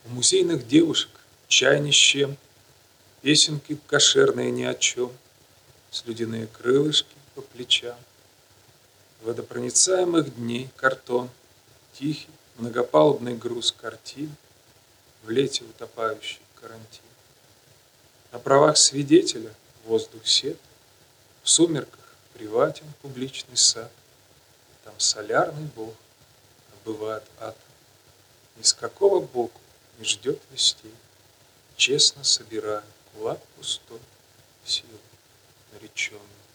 У музейных девушек чай ни с чем, песенки кошерные ни о чем, слюдяные крылышки по плечам. Водопроницаемых дней картон, тихий многопалубный груз картин, в лете утопающий карантин. На правах свидетеля воздух сед, в сумерках приватен публичный сад. Там солярный бог оббывает ад. Ни с какого боку не ждет вестей, честно собирая кулак пустой силы нареченной.